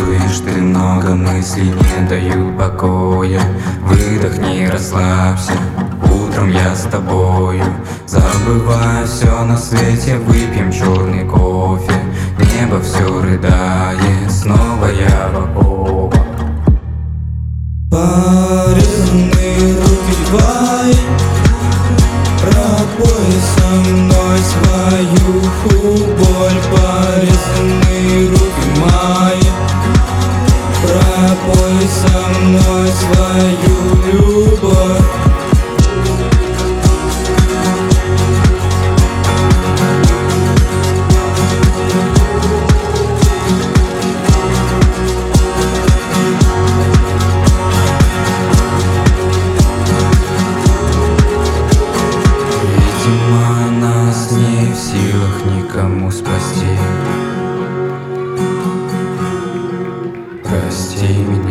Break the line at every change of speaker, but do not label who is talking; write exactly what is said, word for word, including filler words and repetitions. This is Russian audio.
Чуешь, ты много мыслей не дают покоя. Выдохни, расслабься, утром я с тобою. Забывая все на свете, выпьем черный кофе. Небо все рыдает, снова я в окопах.
Порезанные руки твои, пропой со мной свою боль. Порезанные руки мои, пропой со мной свою любовь.
Нас не в силах никому спасти. Прости меня.